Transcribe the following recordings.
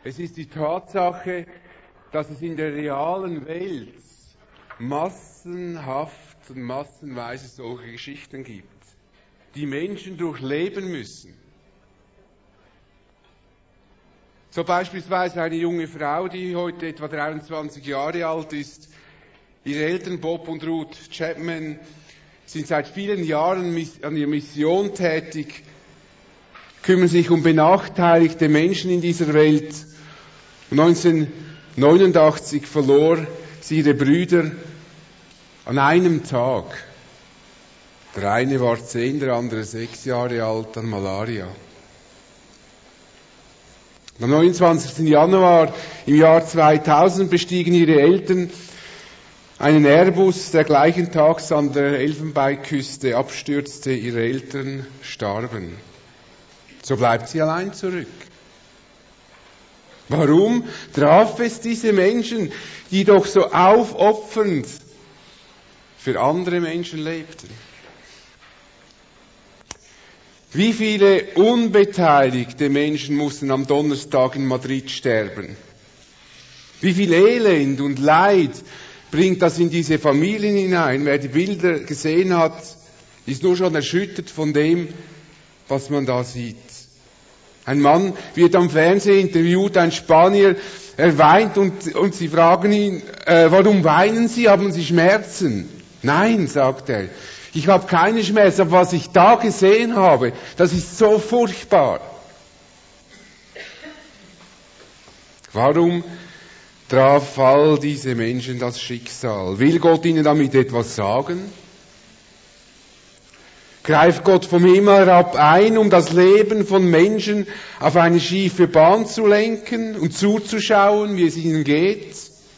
Es ist die Tatsache, dass es in der realen Welt massenhaft und massenweise solche Geschichten gibt, die Menschen durchleben müssen. So beispielsweise eine junge Frau, die heute etwa 23 Jahre alt ist. Ihre Eltern Bob und Ruth Chapman sind seit vielen Jahren an ihrer Mission tätig, kümmern sich um benachteiligte Menschen in dieser Welt. 1989 verlor sie ihre Brüder an einem Tag. Der eine war 10, der andere 6 Jahre alt an Malaria. Am 29. Januar im Jahr 2000 bestiegen ihre Eltern einen Airbus, der gleichen Tags an der Elfenbeinküste abstürzte. Ihre Eltern starben. So bleibt sie allein zurück. Warum traf es diese Menschen, die doch so aufopfernd für andere Menschen lebten? Wie viele unbeteiligte Menschen mussten am Donnerstag in Madrid sterben? Wie viel Elend und Leid bringt das in diese Familien hinein? Wer die Bilder gesehen hat, ist nur schon erschüttert von dem, was man da sieht. Ein Mann wird am Fernsehen interviewt, ein Spanier, er weint und sie fragen ihn, warum weinen Sie, haben Sie Schmerzen? Nein, sagt er, ich habe keine Schmerzen, aber was ich da gesehen habe, das ist so furchtbar. Warum traf all diese Menschen das Schicksal? Will Gott ihnen damit etwas sagen? Greift Gott vom Himmel herab ein, um das Leben von Menschen auf eine schiefe Bahn zu lenken und zuzuschauen, wie es ihnen geht?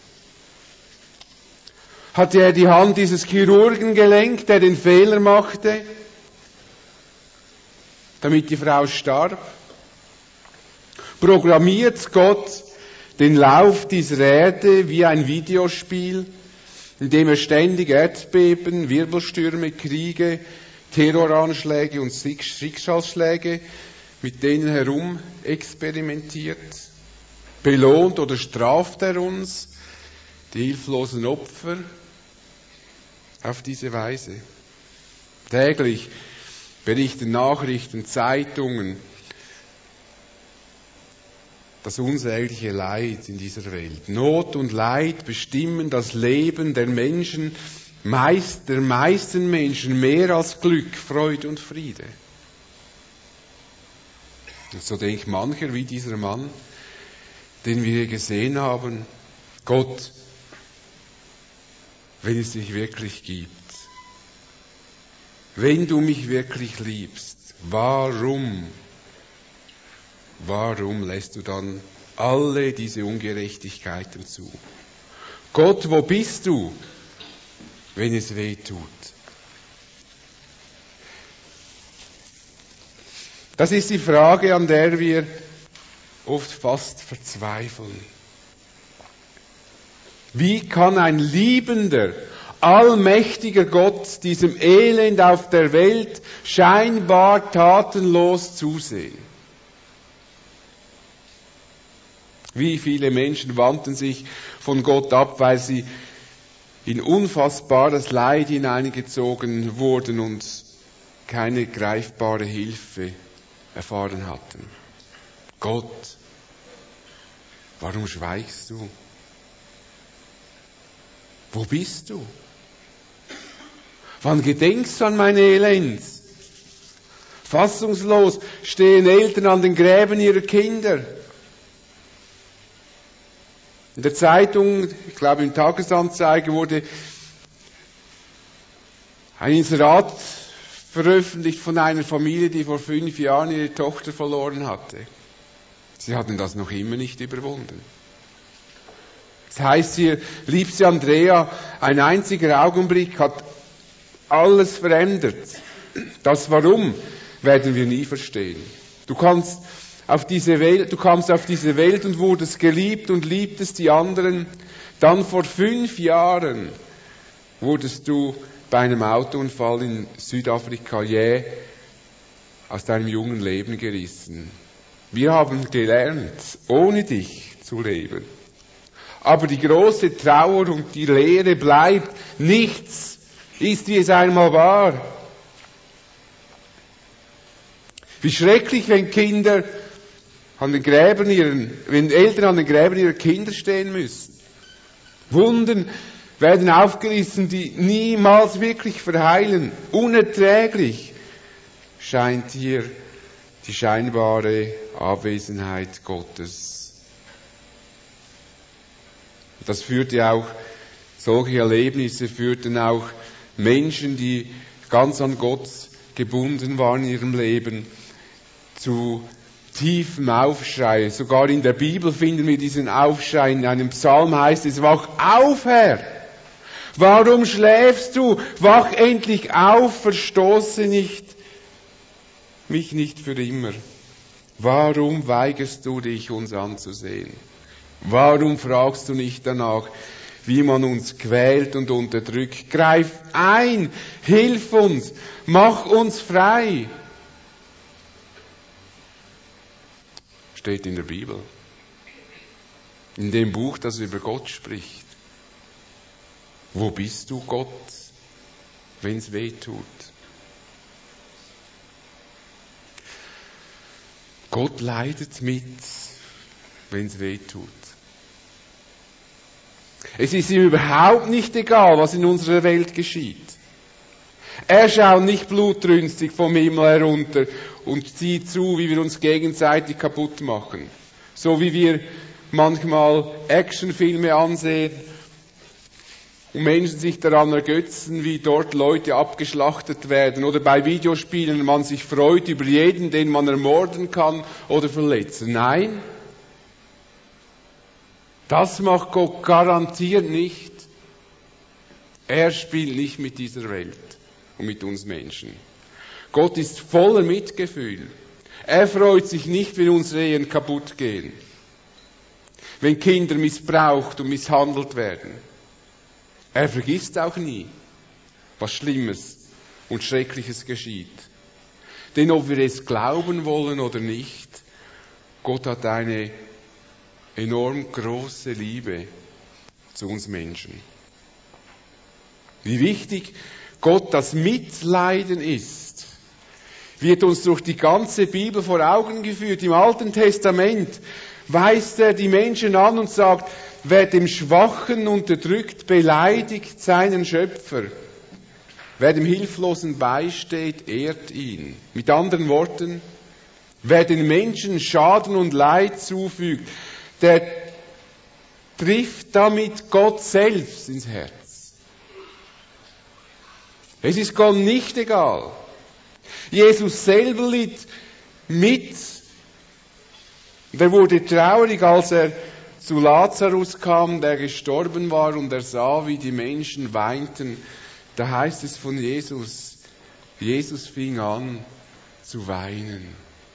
Hatte er die Hand dieses Chirurgen gelenkt, der den Fehler machte, damit die Frau starb? Programmiert Gott den Lauf dieser Erde wie ein Videospiel, in dem er ständig Erdbeben, Wirbelstürme, Kriege, Terroranschläge und Schicksalsschläge mit denen herum experimentiert? Belohnt oder straft er uns, die hilflosen Opfer, auf diese Weise? Täglich berichten Nachrichten, Zeitungen, das unsägliche Leid in dieser Welt. Not und Leid bestimmen das Leben der Menschen, der meisten Menschen mehr als Glück, Freude und Friede. Und so denkt mancher wie dieser Mann, den wir hier gesehen haben, Gott, wenn es dich wirklich gibt, wenn du mich wirklich liebst, warum lässt du dann alle diese Ungerechtigkeiten zu? Gott, wo bist du, wenn es weh tut? Das ist die Frage, an der wir oft fast verzweifeln. Wie kann ein liebender, allmächtiger Gott diesem Elend auf der Welt scheinbar tatenlos zusehen? Wie viele Menschen wandten sich von Gott ab, weil sie in unfassbares Leid hineingezogen wurden und keine greifbare Hilfe erfahren hatten. Gott, warum schweigst du? Wo bist du? Wann gedenkst du an mein Elend? Fassungslos stehen Eltern an den Gräben ihrer Kinder. In der Zeitung, ich glaube im Tagesanzeiger, wurde ein Inserat veröffentlicht von einer Familie, die vor 5 Jahren ihre Tochter verloren hatte. Sie hatten das noch immer nicht überwunden. Das heißt hier, liebste Andrea, ein einziger Augenblick hat alles verändert. Das Warum werden wir nie verstehen. Du kamst auf diese Welt und wurdest geliebt und liebtest die anderen. Dann vor 5 Jahren wurdest du bei einem Autounfall in Südafrika jäh aus deinem jungen Leben gerissen. Wir haben gelernt, ohne dich zu leben. Aber die große Trauer und die Leere bleibt. Nichts ist, wie es einmal war. Wie schrecklich, wenn Eltern an den Gräbern ihrer Kinder stehen müssen. Wunden werden aufgerissen, die niemals wirklich verheilen. Unerträglich scheint hier die scheinbare Abwesenheit Gottes. Das führte auch, solche Erlebnisse führten auch Menschen, die ganz an Gott gebunden waren in ihrem Leben, zu tiefem Aufschrei. Sogar in der Bibel finden wir diesen Aufschrei. In einem Psalm heißt es, wach auf, Herr! Warum schläfst du? Wach endlich auf, verstoße mich nicht für immer. Warum weigerst du dich, uns anzusehen? Warum fragst du nicht danach, wie man uns quält und unterdrückt? Greif ein, hilf uns, mach uns frei. Steht in der Bibel. In dem Buch, das über Gott spricht. Wo bist du, Gott, wenn's weh tut? Gott leidet mit, wenn's weh tut. Es ist ihm überhaupt nicht egal, was in unserer Welt geschieht. Er schaut nicht blutrünstig vom Himmel herunter und sieht zu, wie wir uns gegenseitig kaputt machen. So wie wir manchmal Actionfilme ansehen und Menschen sich daran ergötzen, wie dort Leute abgeschlachtet werden, oder bei Videospielen man sich freut über jeden, den man ermorden kann oder verletzen. Nein, das macht Gott garantiert nicht. Er spielt nicht mit dieser Welt und mit uns Menschen. Gott ist voller Mitgefühl. Er freut sich nicht, wenn unsere Ehen kaputt gehen, wenn Kinder missbraucht und misshandelt werden. Er vergisst auch nie, was Schlimmes und Schreckliches geschieht. Denn ob wir es glauben wollen oder nicht, Gott hat eine enorm große Liebe zu uns Menschen. Wie wichtig Gott das Mitleiden ist, wird uns durch die ganze Bibel vor Augen geführt. Im Alten Testament weist er die Menschen an und sagt, wer dem Schwachen unterdrückt, beleidigt seinen Schöpfer. Wer dem Hilflosen beisteht, ehrt ihn. Mit anderen Worten, wer den Menschen Schaden und Leid zufügt, der trifft damit Gott selbst ins Herz. Es ist Gott nicht egal. Jesus selber litt mit. Der wurde traurig, als er zu Lazarus kam, der gestorben war, und er sah, wie die Menschen weinten. Da heißt es von Jesus, Jesus fing an zu weinen.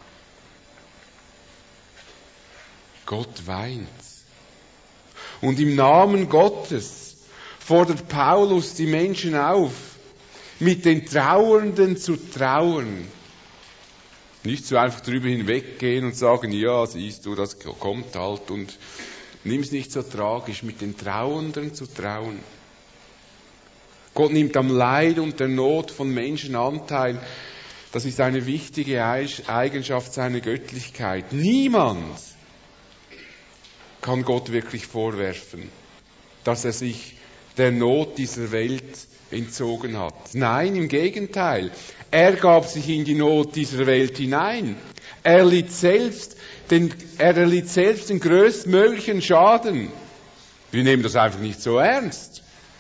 Gott weint. Und im Namen Gottes fordert Paulus die Menschen auf, mit den Trauernden zu trauern. Nicht so einfach drüber hinweggehen und sagen, ja, siehst du, das kommt halt, und nimm's nicht so tragisch, mit den Trauernden zu trauern. Gott nimmt am Leid und der Not von Menschen Anteil. Das ist eine wichtige Eigenschaft seiner Göttlichkeit. Niemand kann Gott wirklich vorwerfen, dass er sich der Not dieser Welt entzogen hat. Nein, im Gegenteil. Er gab sich in die Not dieser Welt hinein. Er erlitt selbst den größtmöglichen Schaden. Wir nehmen das einfach nicht so ernst.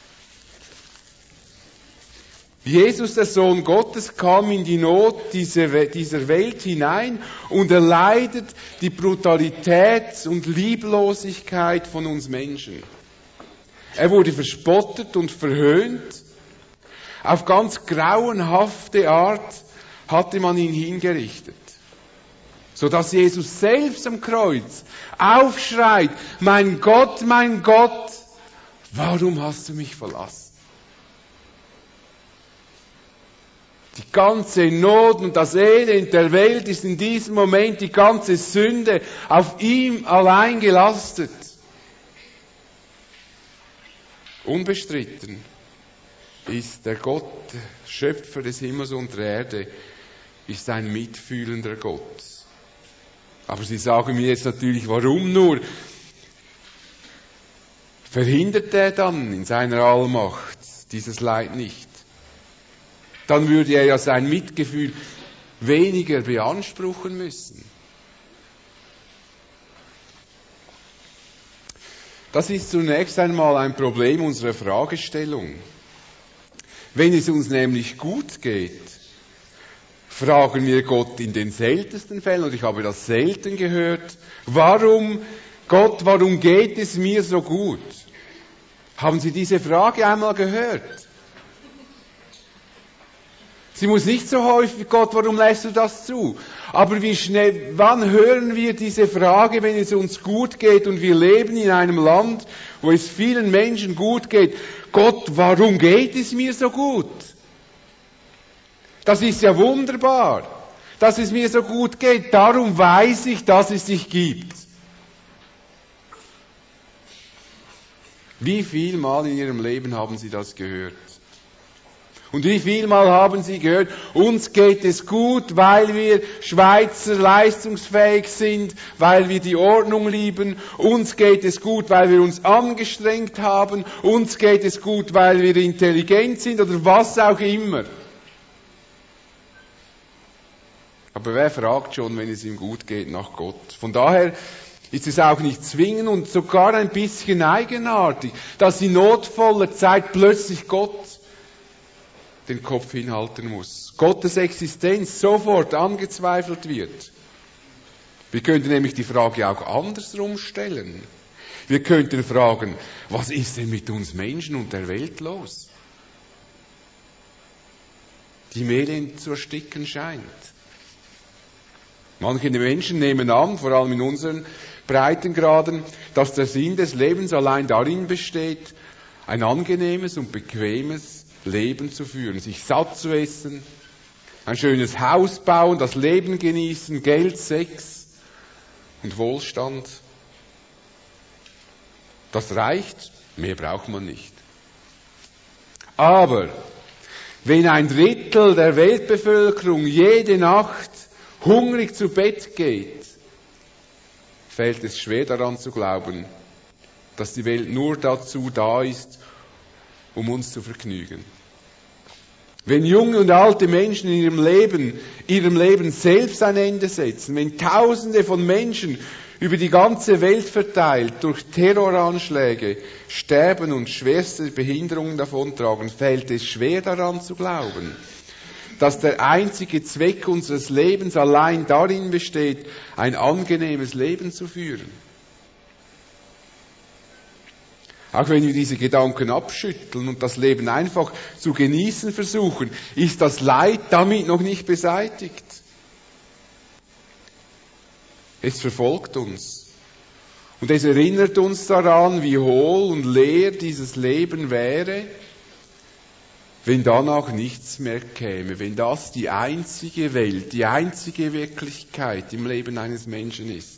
Jesus, der Sohn Gottes, kam in die Not dieser Welt hinein und erleidet die Brutalität und Lieblosigkeit von uns Menschen. Er wurde verspottet und verhöhnt. Auf ganz grauenhafte Art hatte man ihn hingerichtet. Sodass Jesus selbst am Kreuz aufschreit, mein Gott, warum hast du mich verlassen? Die ganze Not und das Elend der Welt ist in diesem Moment, die ganze Sünde auf ihm allein gelastet. Unbestritten ist der Gott, der Schöpfer des Himmels und der Erde, ist ein mitfühlender Gott. Aber Sie sagen mir jetzt natürlich, warum nur? Verhindert er dann in seiner Allmacht dieses Leid nicht? Dann würde er ja sein Mitgefühl weniger beanspruchen müssen. Das ist zunächst einmal ein Problem unserer Fragestellung. Wenn es uns nämlich gut geht, fragen wir Gott in den seltensten Fällen, und ich habe das selten gehört, warum geht es mir so gut? Haben Sie diese Frage einmal gehört? Sie muss nicht so häufig, Gott, warum lässt du das zu? Aber wann hören wir diese Frage, wenn es uns gut geht und wir leben in einem Land, wo es vielen Menschen gut geht? Gott, warum geht es mir so gut? Das ist ja wunderbar, dass es mir so gut geht. Darum weiß ich, dass es dich gibt. Wie viel Mal in Ihrem Leben haben Sie das gehört? Und wie viel Mal haben Sie gehört, uns geht es gut, weil wir Schweizer leistungsfähig sind, weil wir die Ordnung lieben, uns geht es gut, weil wir uns angestrengt haben, uns geht es gut, weil wir intelligent sind oder was auch immer. Aber wer fragt schon, wenn es ihm gut geht, nach Gott? Von daher ist es auch nicht zwingend und sogar ein bisschen eigenartig, dass in notvoller Zeit plötzlich Gott den Kopf hinhalten muss. Gottes Existenz sofort angezweifelt wird. Wir könnten nämlich die Frage auch andersrum stellen. Wir könnten fragen, was ist denn mit uns Menschen und der Welt los? Die im Elend zu ersticken scheint. Manche Menschen nehmen an, vor allem in unseren Breitengraden, dass der Sinn des Lebens allein darin besteht, ein angenehmes und bequemes Leben zu führen, sich satt zu essen, ein schönes Haus bauen, das Leben genießen, Geld, Sex und Wohlstand. Das reicht, mehr braucht man nicht. Aber wenn ein Drittel der Weltbevölkerung jede Nacht hungrig zu Bett geht, fällt es schwer daran zu glauben, dass die Welt nur dazu da ist, um uns zu vergnügen. Wenn junge und alte Menschen in ihrem Leben selbst ein Ende setzen, wenn Tausende von Menschen über die ganze Welt verteilt durch Terroranschläge sterben und schwerste Behinderungen davontragen, fällt es schwer daran zu glauben, dass der einzige Zweck unseres Lebens allein darin besteht, ein angenehmes Leben zu führen. Auch wenn wir diese Gedanken abschütteln und das Leben einfach zu genießen versuchen, ist das Leid damit noch nicht beseitigt. Es verfolgt uns. Und es erinnert uns daran, wie hohl und leer dieses Leben wäre, wenn danach nichts mehr käme, wenn das die einzige Welt, die einzige Wirklichkeit im Leben eines Menschen ist.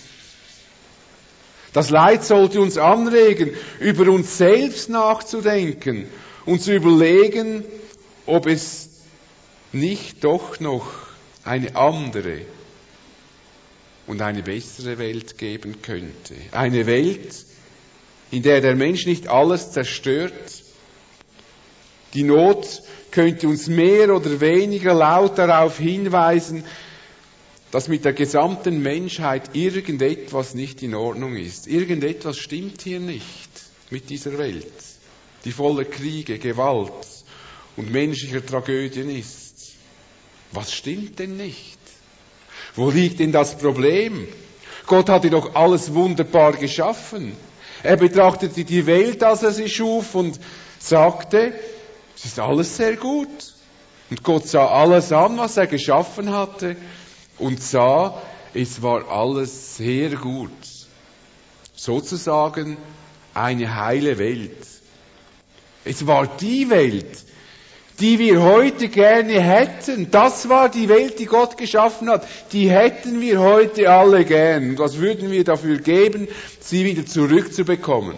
Das Leid sollte uns anregen, über uns selbst nachzudenken und zu überlegen, ob es nicht doch noch eine andere und eine bessere Welt geben könnte. Eine Welt, in der der Mensch nicht alles zerstört. Die Not könnte uns mehr oder weniger laut darauf hinweisen, dass mit der gesamten Menschheit irgendetwas nicht in Ordnung ist. Irgendetwas stimmt hier nicht mit dieser Welt, die voller Kriege, Gewalt und menschlicher Tragödien ist. Was stimmt denn nicht? Wo liegt denn das Problem? Gott hatte doch alles wunderbar geschaffen. Er betrachtete die Welt, als er sie schuf und sagte, es ist alles sehr gut. Und Gott sah alles an, was er geschaffen hatte, und sah, es war alles sehr gut. Sozusagen eine heile Welt. Es war die Welt, die wir heute gerne hätten. Das war die Welt, die Gott geschaffen hat. Die hätten wir heute alle gern. Und was würden wir dafür geben, sie wieder zurückzubekommen?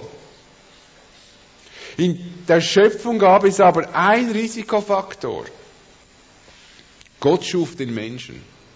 In der Schöpfung gab es aber einen Risikofaktor. Gott schuf den Menschen.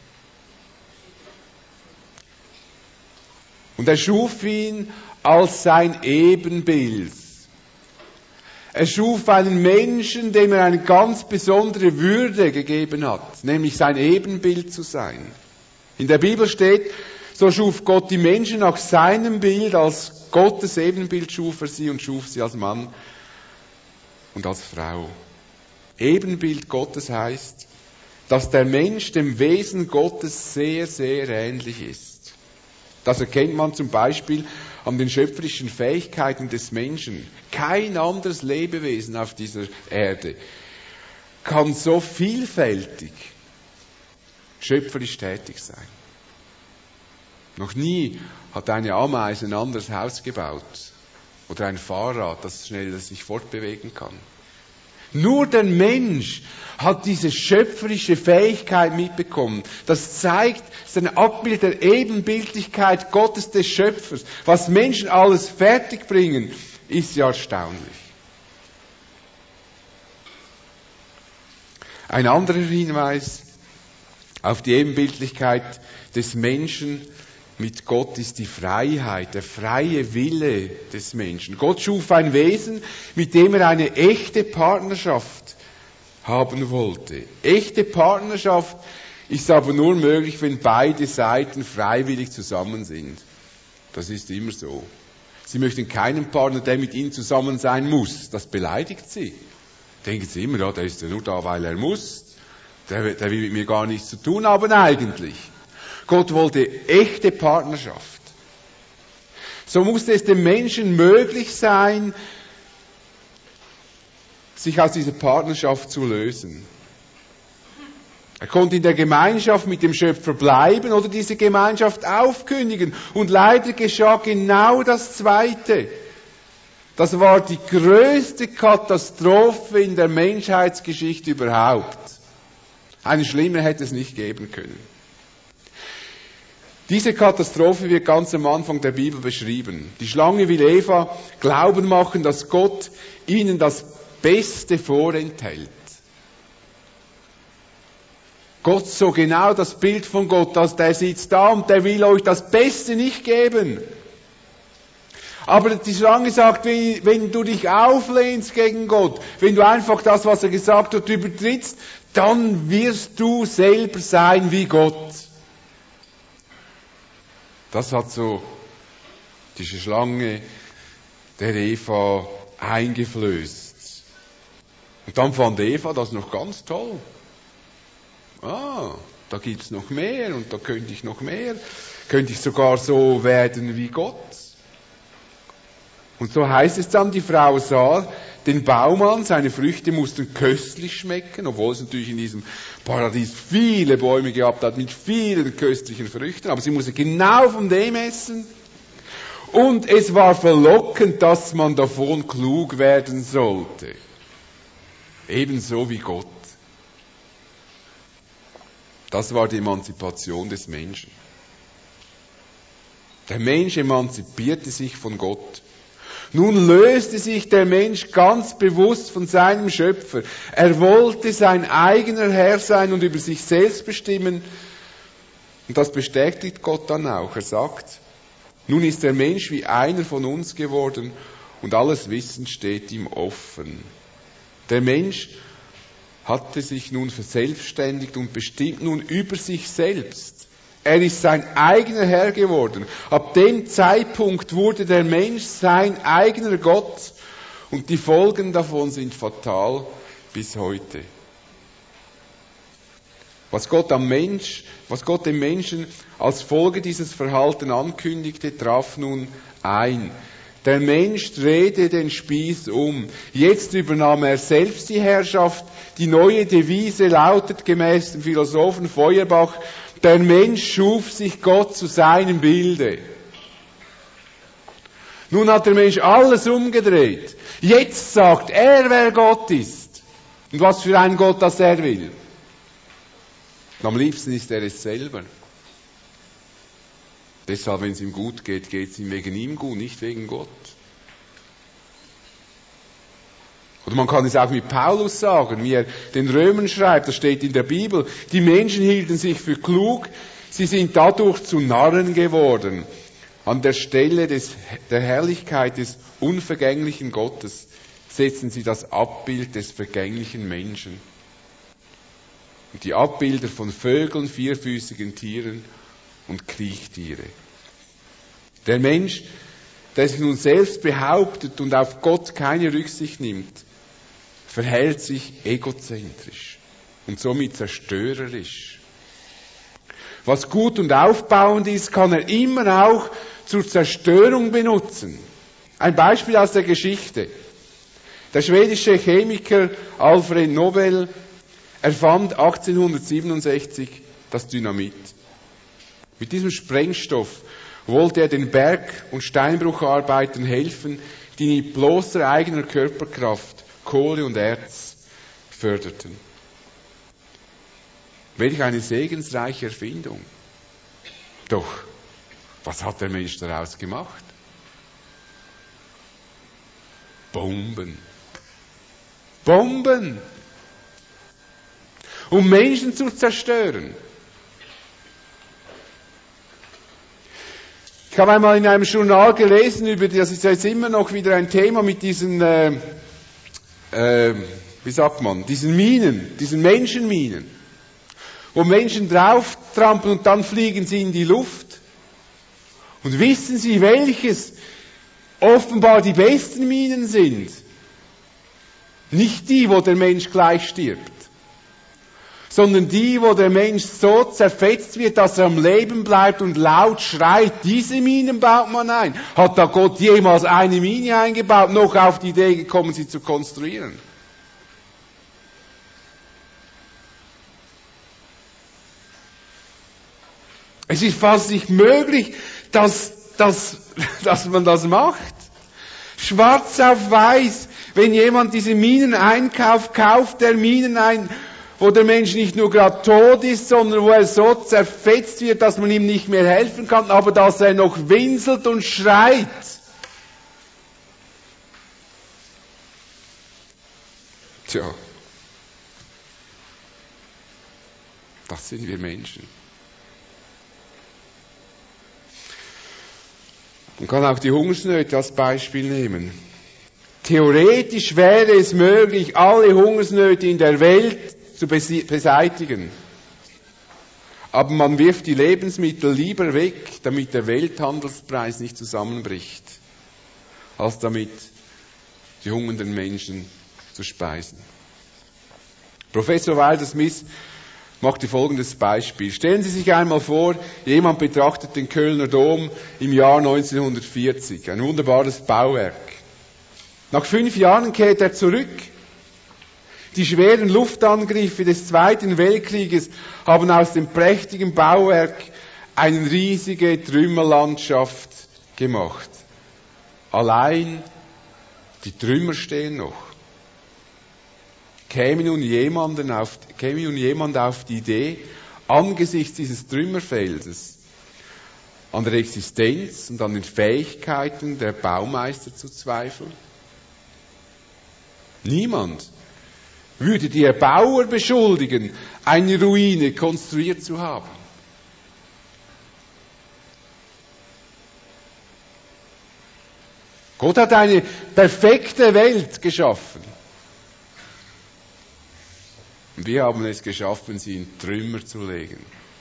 Und er schuf ihn als sein Ebenbild. Er schuf einen Menschen, dem er eine ganz besondere Würde gegeben hat, nämlich sein Ebenbild zu sein. In der Bibel steht, so schuf Gott die Menschen nach seinem Bild, als Gottes Ebenbild schuf er sie und schuf sie als Mann und als Frau. Ebenbild Gottes heißt, dass der Mensch dem Wesen Gottes sehr, sehr ähnlich ist. Das erkennt man zum Beispiel an den schöpferischen Fähigkeiten des Menschen. Kein anderes Lebewesen auf dieser Erde kann so vielfältig schöpferisch tätig sein. Noch nie hat eine Ameise ein anderes Haus gebaut oder ein Fahrrad, das schneller sich fortbewegen kann. Nur der Mensch hat diese schöpferische Fähigkeit mitbekommen. Das zeigt, es ist ein Abbild der Ebenbildlichkeit Gottes des Schöpfers. Was Menschen alles fertigbringen, ist ja erstaunlich. Ein anderer Hinweis auf die Ebenbildlichkeit des Menschen mit Gott ist die Freiheit, der freie Wille des Menschen. Gott schuf ein Wesen, mit dem er eine echte Partnerschaft haben wollte. Echte Partnerschaft ist aber nur möglich, wenn beide Seiten freiwillig zusammen sind. Das ist immer so. Sie möchten keinen Partner, der mit ihnen zusammen sein muss. Das beleidigt sie. Denken sie immer, ja, der ist ja nur da, weil er muss. Der will mit mir gar nichts zu tun haben eigentlich. Gott wollte echte Partnerschaft. So musste es dem Menschen möglich sein, sich aus dieser Partnerschaft zu lösen. Er konnte in der Gemeinschaft mit dem Schöpfer bleiben oder diese Gemeinschaft aufkündigen. Und leider geschah genau das Zweite. Das war die größte Katastrophe in der Menschheitsgeschichte überhaupt. Eine schlimme hätte es nicht geben können. Diese Katastrophe wird ganz am Anfang der Bibel beschrieben. Die Schlange will Eva glauben machen, dass Gott ihnen das Beste vorenthält. Gott, so genau das Bild von Gott, dass der sitzt da und der will euch das Beste nicht geben. Aber die Schlange sagt, wenn du dich auflehnst gegen Gott, wenn du einfach das, was er gesagt hat, übertrittst, dann wirst du selber sein wie Gott. Das hat so diese Schlange der Eva eingeflößt. Und dann fand Eva das noch ganz toll. Da gibt's noch mehr und da könnte ich noch mehr. Könnte ich sogar so werden wie Gott. Und so heißt es dann, die Frau sah den Baum an, seine Früchte mussten köstlich schmecken, obwohl es natürlich in diesem Paradies viele Bäume gehabt hat mit vielen köstlichen Früchten, aber sie musste genau von dem essen. Und es war verlockend, dass man davon klug werden sollte. Ebenso wie Gott. Das war die Emanzipation des Menschen. Der Mensch emanzipierte sich von Gott. Nun löste sich der Mensch ganz bewusst von seinem Schöpfer. Er wollte sein eigener Herr sein und über sich selbst bestimmen. Und das bestätigt Gott dann auch. Er sagt, nun ist der Mensch wie einer von uns geworden und alles Wissen steht ihm offen. Der Mensch hatte sich nun verselbstständigt und bestimmt nun über sich selbst. Er ist sein eigener Herr geworden. Ab dem Zeitpunkt wurde der Mensch sein eigener Gott und die Folgen davon sind fatal bis heute. Was Gott dem Menschen als Folge dieses Verhaltens ankündigte, traf nun ein. Der Mensch drehte den Spieß um. Jetzt übernahm er selbst die Herrschaft. Die neue Devise lautet gemäß dem Philosophen Feuerbach, der Mensch schuf sich Gott zu seinem Bilde. Nun hat der Mensch alles umgedreht. Jetzt sagt er, wer Gott ist. Und was für ein Gott das er will. Und am liebsten ist er es selber. Deshalb, wenn es ihm gut geht, geht es ihm wegen ihm gut, nicht wegen Gott. Oder man kann es auch mit Paulus sagen, wie er den Römern schreibt, das steht in der Bibel, die Menschen hielten sich für klug, sie sind dadurch zu Narren geworden. An der Stelle der Herrlichkeit des unvergänglichen Gottes setzen sie das Abbild des vergänglichen Menschen. Und die Abbilder von Vögeln, vierfüßigen Tieren und Kriechtiere. Der Mensch, der sich nun selbst behauptet und auf Gott keine Rücksicht nimmt, verhält sich egozentrisch und somit zerstörerisch. Was gut und aufbauend ist, kann er immer auch zur Zerstörung benutzen. Ein Beispiel aus der Geschichte. Der schwedische Chemiker Alfred Nobel erfand 1867 das Dynamit. Mit diesem Sprengstoff wollte er den Berg- und Steinbrucharbeitern helfen, die mit bloßer eigener Körperkraft Kohle und Erz förderten. Welch eine segensreiche Erfindung. Doch, was hat der Mensch daraus gemacht? Bomben. Bomben! Um Menschen zu zerstören. Ich habe einmal in einem Journal gelesen, das ist jetzt immer noch wieder ein Thema mit diesen, diesen Minen, diesen Menschenminen, wo Menschen drauf trampeln und dann fliegen sie in die Luft. Und wissen Sie, welches offenbar die besten Minen sind? Nicht die, wo der Mensch gleich stirbt, sondern die, wo der Mensch so zerfetzt wird, dass er am Leben bleibt und laut schreit. Diese Minen baut man ein. Hat da Gott jemals eine Mine eingebaut, noch auf die Idee gekommen, sie zu konstruieren? Es ist fast nicht möglich, dass man das macht. Schwarz auf weiß, wenn jemand diese Minen einkauft, kauft er Minen ein, wo der Mensch nicht nur gerade tot ist, sondern wo er so zerfetzt wird, dass man ihm nicht mehr helfen kann, aber dass er noch winselt und schreit. Tja, das sind wir Menschen. Man kann auch die Hungersnöte als Beispiel nehmen. Theoretisch wäre es möglich, alle Hungersnöte in der Welt zu beseitigen. Aber man wirft die Lebensmittel lieber weg, damit der Welthandelspreis nicht zusammenbricht, als damit die hungernden Menschen zu speisen. Professor Wilder Smith machte folgendes Beispiel. Stellen Sie sich einmal vor, jemand betrachtet den Kölner Dom im Jahr 1940. Ein wunderbares Bauwerk. Nach 5 Jahren kehrt er zurück. Die schweren Luftangriffe des Zweiten Weltkrieges haben aus dem prächtigen Bauwerk eine riesige Trümmerlandschaft gemacht. Allein die Trümmer stehen noch. Käme nun jemand auf die Idee, angesichts dieses Trümmerfeldes an der Existenz und an den Fähigkeiten der Baumeister zu zweifeln? Niemand würde die Erbauer beschuldigen, eine Ruine konstruiert zu haben. Gott hat eine perfekte Welt geschaffen. Und wir haben es geschaffen, sie in Trümmer zu legen.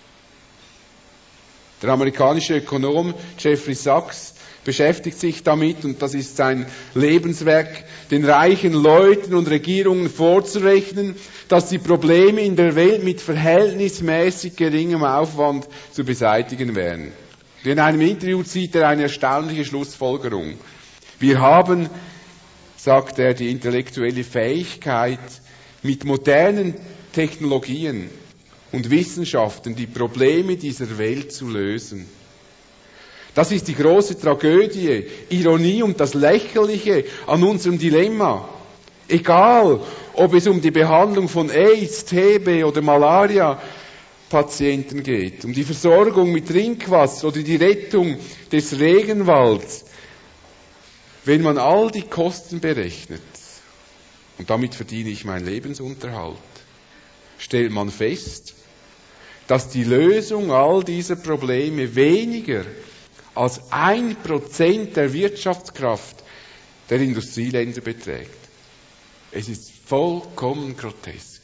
Der amerikanische Ökonom Jeffrey Sachs beschäftigt sich damit, und das ist sein Lebenswerk, den reichen Leuten und Regierungen vorzurechnen, dass die Probleme in der Welt mit verhältnismäßig geringem Aufwand zu beseitigen wären. In einem Interview zieht er eine erstaunliche Schlussfolgerung. Wir haben, sagt er, die intellektuelle Fähigkeit, mit modernen Technologien und Wissenschaften die Probleme dieser Welt zu lösen. Das ist die große Tragödie, Ironie und das Lächerliche an unserem Dilemma. Egal, ob es um die Behandlung von AIDS, TB oder Malaria-Patienten geht, um die Versorgung mit Trinkwasser oder die Rettung des Regenwalds. Wenn man all die Kosten berechnet, und damit verdiene ich meinen Lebensunterhalt, stellt man fest, dass die Lösung all dieser Probleme weniger als 1% der Wirtschaftskraft der Industrieländer beträgt. Es ist vollkommen grotesk.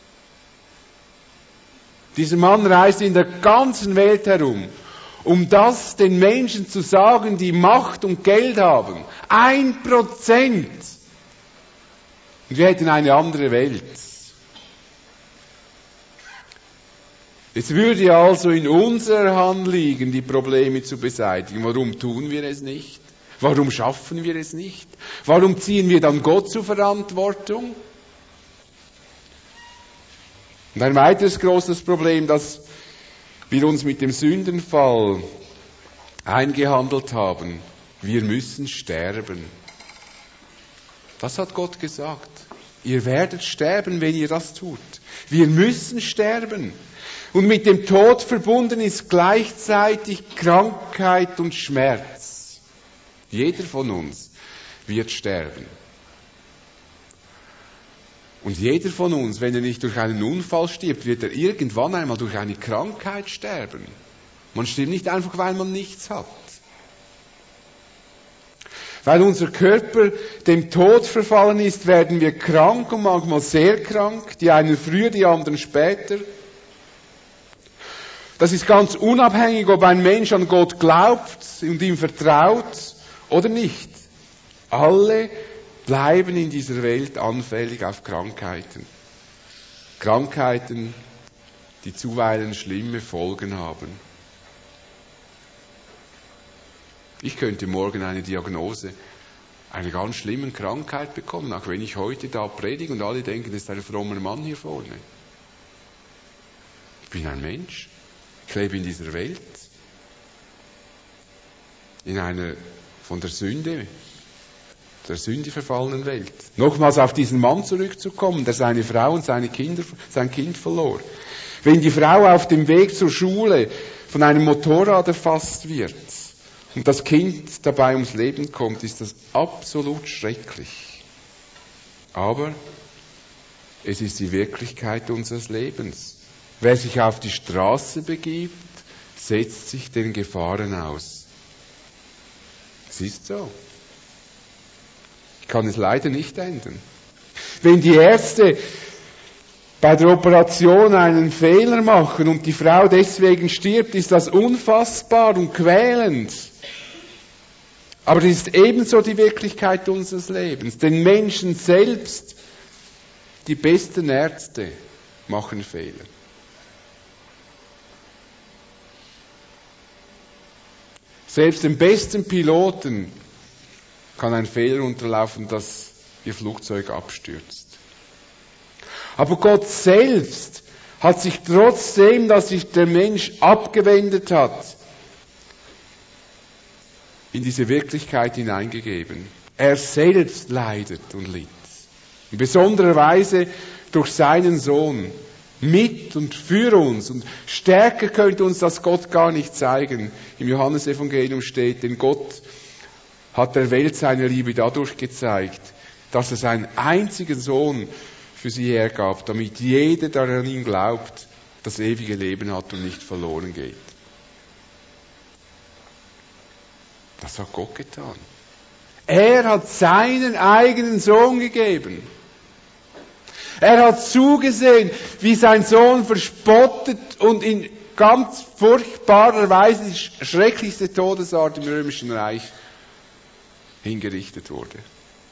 Dieser Mann reist in der ganzen Welt herum, um das den Menschen zu sagen, die Macht und Geld haben. 1%. Und wir hätten eine andere Welt. Es würde also in unserer Hand liegen, die Probleme zu beseitigen. Warum tun wir es nicht? Warum schaffen wir es nicht? Warum ziehen wir dann Gott zur Verantwortung? Und ein weiteres großes Problem, das wir uns mit dem Sündenfall eingehandelt haben: wir müssen sterben. Das hat Gott gesagt. Ihr werdet sterben, wenn ihr das tut. Wir müssen sterben. Und mit dem Tod verbunden ist gleichzeitig Krankheit und Schmerz. Jeder von uns wird sterben. Und jeder von uns, wenn er nicht durch einen Unfall stirbt, wird er irgendwann einmal durch eine Krankheit sterben. Man stirbt nicht einfach, weil man nichts hat. Weil unser Körper dem Tod verfallen ist, werden wir krank und manchmal sehr krank, die einen früher, die anderen später. Das ist ganz unabhängig, ob ein Mensch an Gott glaubt und ihm vertraut oder nicht. Alle bleiben in dieser Welt anfällig auf Krankheiten. Krankheiten, die zuweilen schlimme Folgen haben. Ich könnte morgen eine Diagnose einer ganz schlimmen Krankheit bekommen, auch wenn ich heute da predige und alle denken, das ist ein frommer Mann hier vorne. Ich bin ein Mensch, ich lebe in dieser Welt, in einer von der Sünde verfallenen Welt. Nochmals auf diesen Mann zurückzukommen, der seine Frau und sein Kind verlor. Wenn die Frau auf dem Weg zur Schule von einem Motorrad erfasst wird und das Kind dabei ums Leben kommt, ist das absolut schrecklich. Aber es ist die Wirklichkeit unseres Lebens. Wer sich auf die Straße begibt, setzt sich den Gefahren aus. Es ist so. Ich kann es leider nicht ändern. Wenn die Ärzte bei der Operation einen Fehler machen und die Frau deswegen stirbt, ist das unfassbar und quälend. Aber das ist ebenso die Wirklichkeit unseres Lebens. Den Menschen selbst, die besten Ärzte, machen Fehler. Selbst dem besten Piloten kann ein Fehler unterlaufen, dass ihr Flugzeug abstürzt. Aber Gott selbst hat sich trotzdem, dass sich der Mensch abgewendet hat, in diese Wirklichkeit hineingegeben. Er selbst leidet und litt. In besonderer Weise durch seinen Sohn. Mit und für uns. Und stärker könnte uns das Gott gar nicht zeigen. Im Johannesevangelium steht, denn Gott hat der Welt seine Liebe dadurch gezeigt, dass er seinen einzigen Sohn für sie hergab, damit jeder, der an ihn glaubt, das ewige Leben hat und nicht verloren geht. Das hat Gott getan. Er hat seinen eigenen Sohn gegeben. Er hat zugesehen, wie sein Sohn verspottet und in ganz furchtbarer Weise die schrecklichste Todesart im Römischen Reich hingerichtet wurde.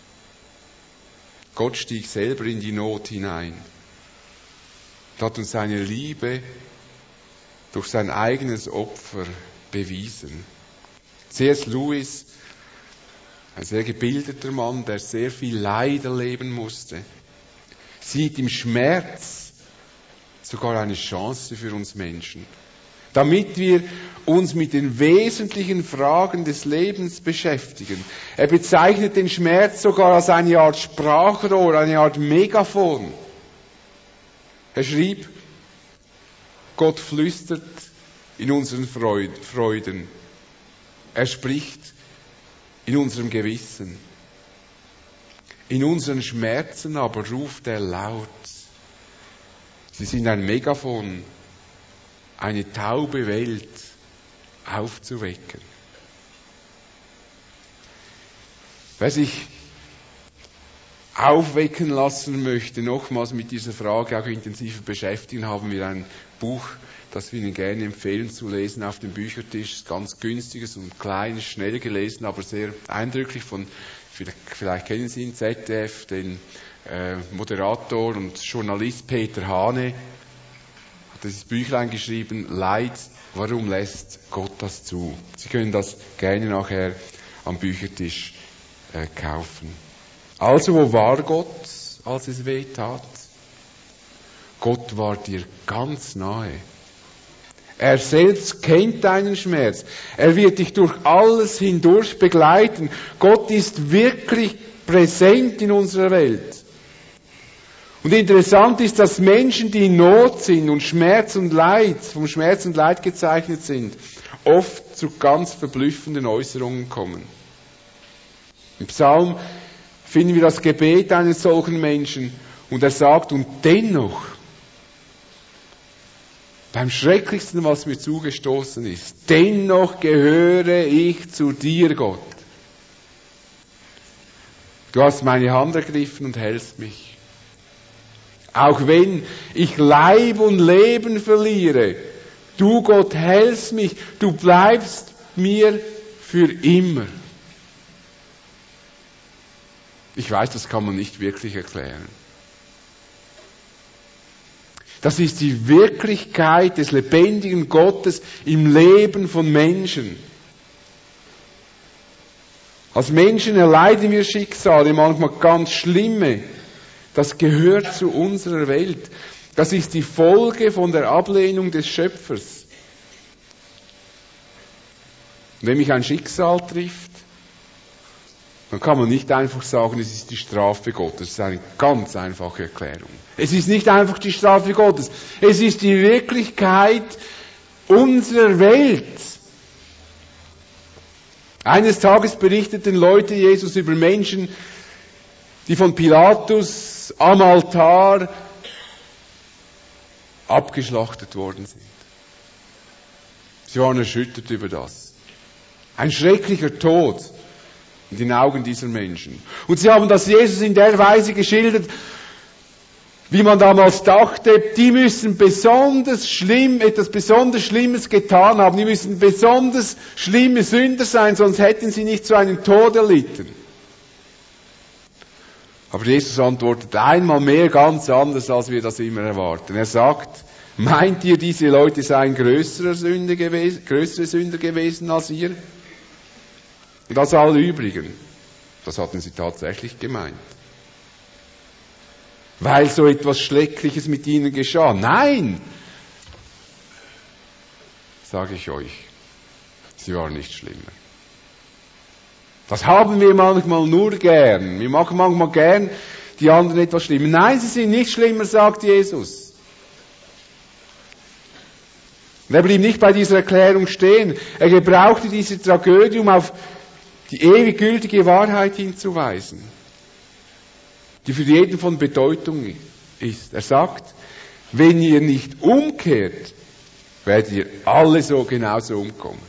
Gott stieg selber in die Not hinein und hat uns seine Liebe durch sein eigenes Opfer bewiesen. C.S. Lewis, ein sehr gebildeter Mann, der sehr viel Leid erleben musste, sieht im Schmerz sogar eine Chance für uns Menschen. damit wir uns mit den wesentlichen Fragen des Lebens beschäftigen. Er bezeichnet den Schmerz sogar als eine Art Sprachrohr, eine Art Megafon. Er schrieb, Gott flüstert in unseren Freuden. Er spricht in unserem Gewissen. In unseren Schmerzen aber ruft er laut. Sie sind ein Megafon, eine taube Welt aufzuwecken. Wer sich aufwecken lassen möchte, nochmals mit dieser Frage auch intensiver beschäftigen, haben wir ein Buch, das wir Ihnen gerne empfehlen zu lesen auf dem Büchertisch. Ganz günstiges und kleines, schnell gelesen, aber sehr eindrücklich von, vielleicht kennen Sie ihn, ZDF, den Moderator und Journalist Peter Hane. Hat dieses Büchlein geschrieben, Leid, warum lässt Gott das zu? Sie können das gerne nachher am Büchertisch kaufen. Also, wo war Gott, als es weh tat? Gott war dir ganz nahe. Er selbst kennt deinen Schmerz. Er wird dich durch alles hindurch begleiten. Gott ist wirklich präsent in unserer Welt. Und interessant ist, dass Menschen, die in Not sind und Schmerz und Leid, vom Schmerz und Leid gezeichnet sind, oft zu ganz verblüffenden Äußerungen kommen. Im Psalm finden wir das Gebet eines solchen Menschen und er sagt, und dennoch, beim Schrecklichsten, was mir zugestoßen ist, dennoch gehöre ich zu dir, Gott. Du hast meine Hand ergriffen und hältst mich. Auch wenn ich Leib und Leben verliere, du Gott hältst mich, du bleibst mir für immer. Ich weiß, das kann man nicht wirklich erklären. Das ist die Wirklichkeit des lebendigen Gottes im Leben von Menschen. Als Menschen erleiden wir Schicksale, manchmal ganz schlimme. Das gehört zu unserer Welt. Das ist die Folge von der Ablehnung des Schöpfers. Wenn mich ein Schicksal trifft, dann kann man nicht einfach sagen, es ist die Strafe Gottes. Das ist eine ganz einfache Erklärung. Es ist nicht einfach die Strafe Gottes. Es ist die Wirklichkeit unserer Welt. Eines Tages berichteten Leute Jesus über Menschen, die von Pilatus am Altar abgeschlachtet worden sind. Sie waren erschüttert über das. Ein schrecklicher Tod in den Augen dieser Menschen. Und sie haben das Jesus in der Weise geschildert, wie man damals dachte, die müssen etwas besonders Schlimmes getan haben, die müssen besonders schlimme Sünder sein, sonst hätten sie nicht so einen Tod erlitten. Aber Jesus antwortet einmal mehr ganz anders, als wir das immer erwarten. Er sagt, meint ihr, diese Leute seien größere Sünder gewesen als ihr? Und als alle übrigen. Das hatten sie tatsächlich gemeint. Weil so etwas Schreckliches mit ihnen geschah. Nein! Sage ich euch, sie waren nicht schlimmer. Das haben wir manchmal nur gern. Wir machen manchmal gern die anderen etwas schlimmer. Nein, sie sind nicht schlimmer, sagt Jesus. Und er blieb nicht bei dieser Erklärung stehen. Er gebrauchte diese Tragödie, um auf die ewig gültige Wahrheit hinzuweisen, die für jeden von Bedeutung ist. Er sagt, wenn ihr nicht umkehrt, werdet ihr alle so genauso umkommen.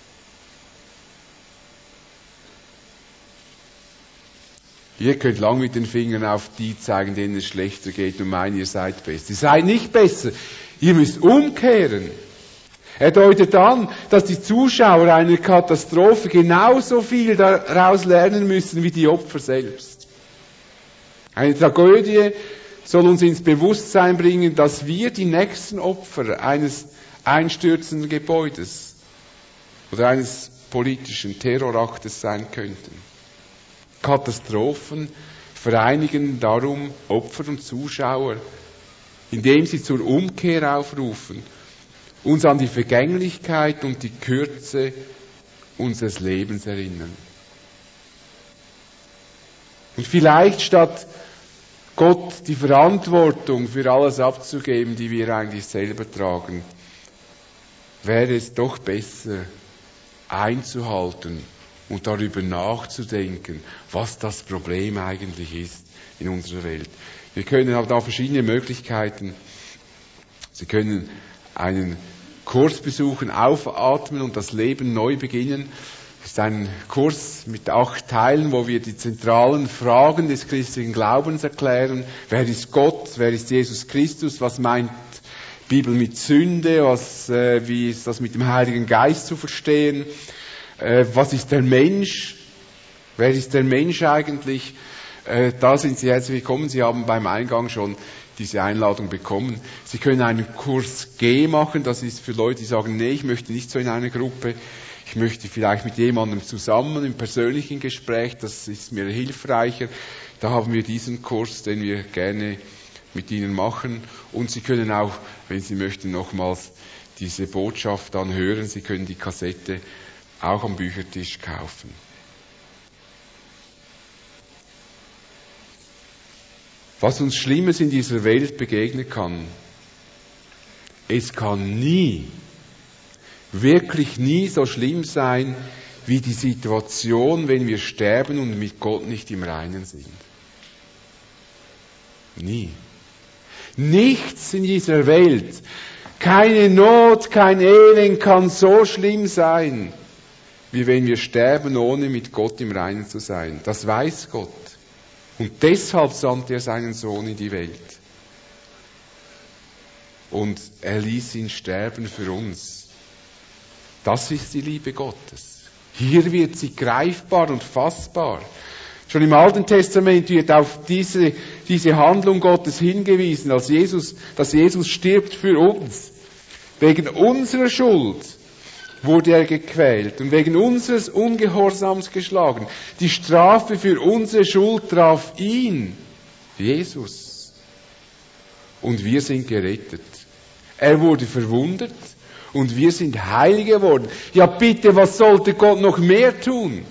Ihr könnt lang mit den Fingern auf die zeigen, denen es schlechter geht und meinen, ihr seid besser. Ihr seid nicht besser. Ihr müsst umkehren. Er deutet an, dass die Zuschauer einer Katastrophe genauso viel daraus lernen müssen wie die Opfer selbst. Eine Tragödie soll uns ins Bewusstsein bringen, dass wir die nächsten Opfer eines einstürzenden Gebäudes oder eines politischen Terroraktes sein könnten. Katastrophen vereinigen darum Opfer und Zuschauer, indem sie zur Umkehr aufrufen uns an die Vergänglichkeit und die Kürze unseres Lebens erinnern. Und vielleicht statt Gott die Verantwortung für alles abzugeben, die wir eigentlich selber tragen, wäre es doch besser, einzuhalten und darüber nachzudenken, was das Problem eigentlich ist in unserer Welt. Wir können da verschiedene Möglichkeiten. Sie können einen Kurs besuchen, aufatmen und das Leben neu beginnen. Es ist ein Kurs mit 8 Teilen, wo wir die zentralen Fragen des christlichen Glaubens erklären. Wer ist Gott? Wer ist Jesus Christus? Was meint die Bibel mit Sünde? Wie ist das mit dem Heiligen Geist zu verstehen? Was ist der Mensch? Wer ist der Mensch eigentlich? Da sind Sie herzlich willkommen. Sie haben beim Eingang schon diese Einladung bekommen. Sie können einen Kurs G machen. Das ist für Leute, die sagen, nee, ich möchte nicht so in einer Gruppe. Ich möchte vielleicht mit jemandem zusammen im persönlichen Gespräch. Das ist mir hilfreicher. Da haben wir diesen Kurs, den wir gerne mit Ihnen machen. Und Sie können auch, wenn Sie möchten, nochmals diese Botschaft anhören. Sie können die Kassette auch am Büchertisch kaufen. Was uns Schlimmes in dieser Welt begegnen kann, es kann nie, wirklich nie so schlimm sein, wie die Situation, wenn wir sterben und mit Gott nicht im Reinen sind. Nie. Nichts in dieser Welt, keine Not, kein Elend kann so schlimm sein, wie wenn wir sterben, ohne mit Gott im Reinen zu sein. Das weiß Gott. Und deshalb sandte er seinen Sohn in die Welt. Und er ließ ihn sterben für uns. Das ist die Liebe Gottes. Hier wird sie greifbar und fassbar. Schon im Alten Testament wird auf diese Handlung Gottes hingewiesen, dass Jesus stirbt für uns. Wegen unserer Schuld wurde er gequält und wegen unseres Ungehorsams geschlagen. Die Strafe für unsere Schuld traf ihn, Jesus. Und wir sind gerettet. Er wurde verwundet und wir sind heilig geworden. Ja bitte, was sollte Gott noch mehr tun,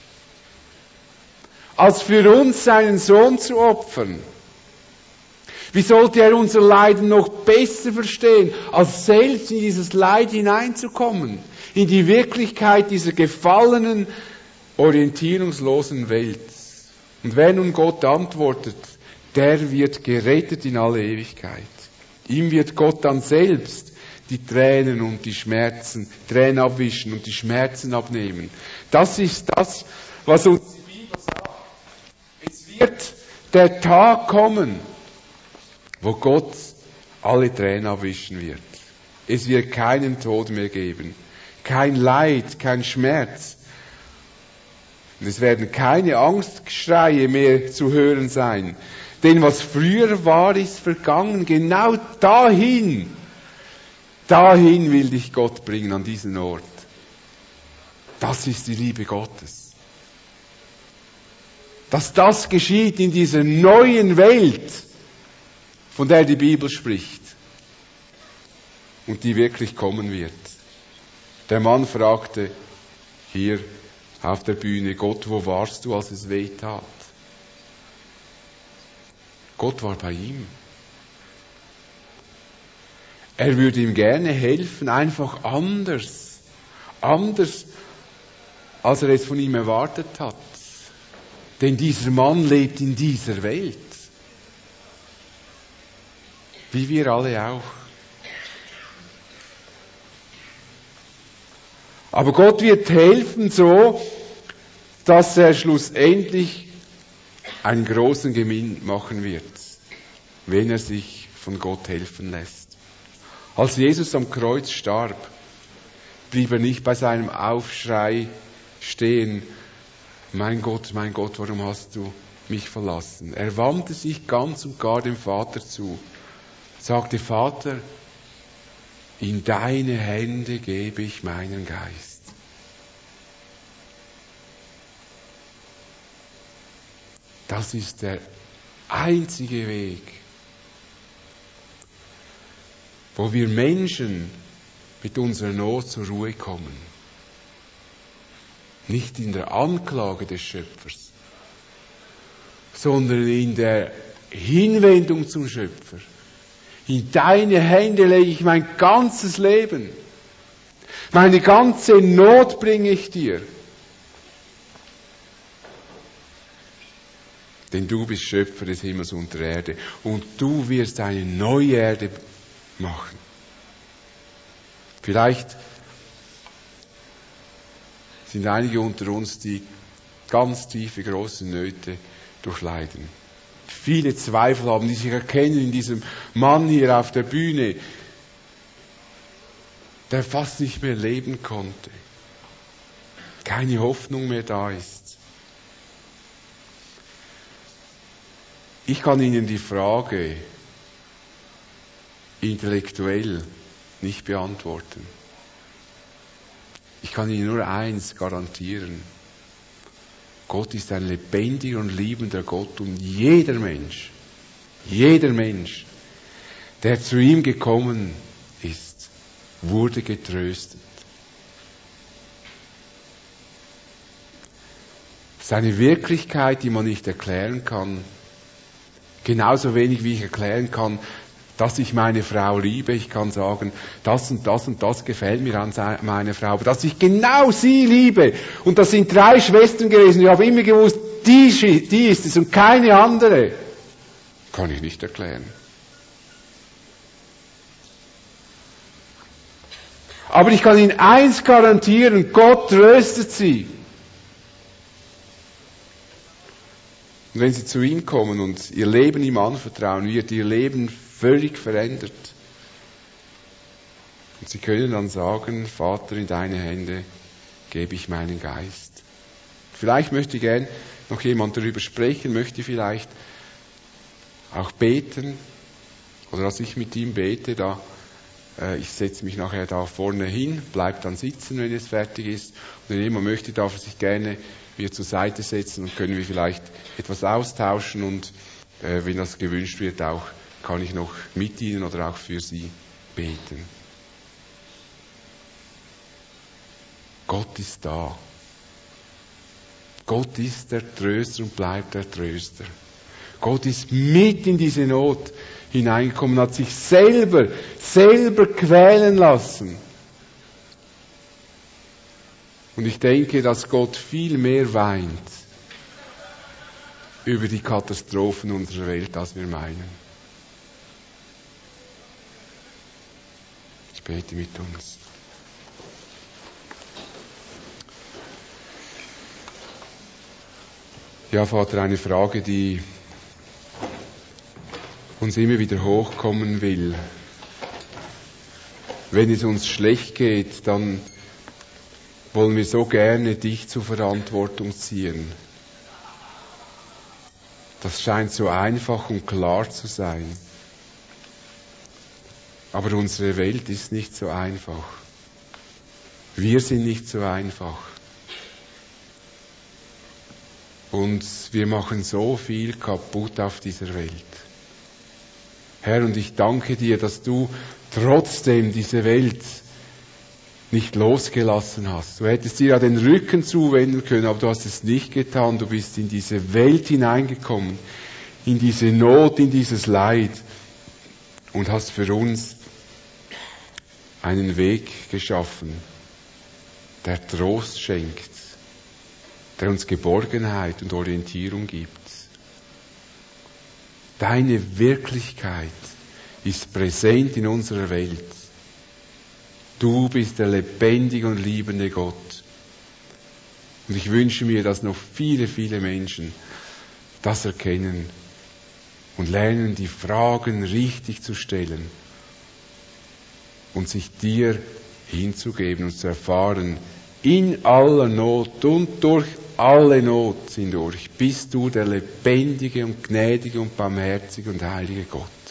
als für uns seinen Sohn zu opfern? Wie sollte er unser Leiden noch besser verstehen, als selbst in dieses Leid hineinzukommen, in die Wirklichkeit dieser gefallenen, orientierungslosen Welt? Und wer nun Gott antwortet, der wird gerettet in alle Ewigkeit. Ihm wird Gott dann selbst die Tränen und die Schmerzen, Tränen abwischen und die Schmerzen abnehmen. Das ist das, was uns die Bibel sagt. Es wird der Tag kommen, wo Gott alle Tränen abwischen wird. Es wird keinen Tod mehr geben, kein Leid, kein Schmerz. Und es werden keine Angstschreie mehr zu hören sein. Denn was früher war, ist vergangen. Genau dahin will dich Gott bringen, an diesen Ort. Das ist die Liebe Gottes. Dass das geschieht in dieser neuen Welt, von der die Bibel spricht und die wirklich kommen wird. Der Mann fragte hier auf der Bühne, Gott, wo warst du, als es weh tat? Gott war bei ihm. Er würde ihm gerne helfen, einfach anders, als er es von ihm erwartet hat. Denn dieser Mann lebt in dieser Welt. Wie wir alle auch. Aber Gott wird helfen so, dass er schlussendlich einen großen Gewinn machen wird, wenn er sich von Gott helfen lässt. Als Jesus am Kreuz starb, blieb er nicht bei seinem Aufschrei stehen, mein Gott, warum hast du mich verlassen? Er wandte sich ganz und gar dem Vater zu, sagte, Vater, in deine Hände gebe ich meinen Geist. Das ist der einzige Weg, wo wir Menschen mit unserer Not zur Ruhe kommen. Nicht in der Anklage des Schöpfers, sondern in der Hinwendung zum Schöpfer. In deine Hände lege ich mein ganzes Leben. Meine ganze Not bringe ich dir. Denn du bist Schöpfer des Himmels und der Erde. Und du wirst eine neue Erde machen. Vielleicht sind einige unter uns, die ganz tiefe, große Nöte durchleiden. Viele Zweifel haben, die sich erkennen in diesem Mann hier auf der Bühne, der fast nicht mehr leben konnte. Keine Hoffnung mehr da ist. Ich kann Ihnen die Frage intellektuell nicht beantworten. Ich kann Ihnen nur eins garantieren. Gott ist ein lebendiger und liebender Gott und jeder Mensch, der zu ihm gekommen ist, wurde getröstet. Es ist eine Wirklichkeit, die man nicht erklären kann. Genauso wenig wie ich erklären kann, dass ich meine Frau liebe. Ich kann sagen, das und das und das gefällt mir an meiner Frau. Aber dass ich genau sie liebe. Und das sind 3 Schwestern gewesen. Ich habe immer gewusst, die ist es und keine andere. Kann ich nicht erklären. Aber ich kann Ihnen eins garantieren, Gott tröstet sie. Und wenn sie zu ihm kommen und ihr Leben ihm anvertrauen, wird ihr Leben völlig verändert. Und sie können dann sagen, Vater, in deine Hände gebe ich meinen Geist. Vielleicht möchte gern noch jemand darüber sprechen, möchte vielleicht auch beten, oder dass ich mit ihm bete, ich setze mich nachher da vorne hin, bleib dann sitzen, wenn es fertig ist. Und wenn jemand möchte, darf er sich gerne wieder zur Seite setzen und können wir vielleicht etwas austauschen und wenn das gewünscht wird, auch kann ich noch mit Ihnen oder auch für Sie beten. Gott ist da. Gott ist der Tröster und bleibt der Tröster. Gott ist mit in diese Not hineingekommen, hat sich selber quälen lassen. Und ich denke, dass Gott viel mehr weint über die Katastrophen unserer Welt, als wir meinen. Ich bete mit uns. Ja, Vater, eine Frage, die uns immer wieder hochkommen will. Wenn es uns schlecht geht, dann wollen wir so gerne dich zur Verantwortung ziehen. Das scheint so einfach und klar zu sein. Aber unsere Welt ist nicht so einfach. Wir sind nicht so einfach. Und wir machen so viel kaputt auf dieser Welt. Herr, und ich danke dir, dass du trotzdem diese Welt nicht losgelassen hast. Du hättest dir ja den Rücken zuwenden können, aber du hast es nicht getan. Du bist in diese Welt hineingekommen, in diese Not, in dieses Leid und hast für uns einen Weg geschaffen, der Trost schenkt, der uns Geborgenheit und Orientierung gibt. Deine Wirklichkeit ist präsent in unserer Welt. Du bist der lebendige und liebende Gott. Und ich wünsche mir, dass noch viele, viele Menschen das erkennen und lernen, die Fragen richtig zu stellen und sich dir hinzugeben und zu erfahren, in aller Not und durch alle Not hindurch bist du der lebendige und gnädige und barmherzige und heilige Gott.